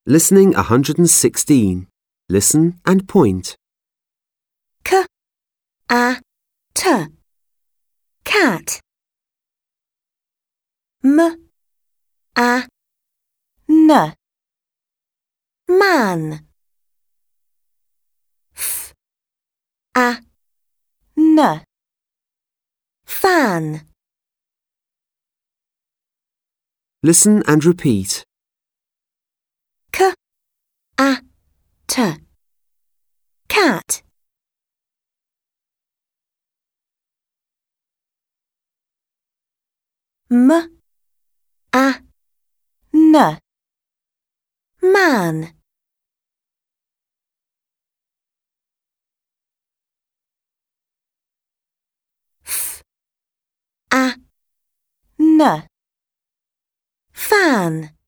Listening 116. Listen and point. K, a, t. Cat. M, a, n. Man. F, a, n. Fan. Listen and repeat. K, a, t. Cat. M, a, n. Man. F, a, n. Fan.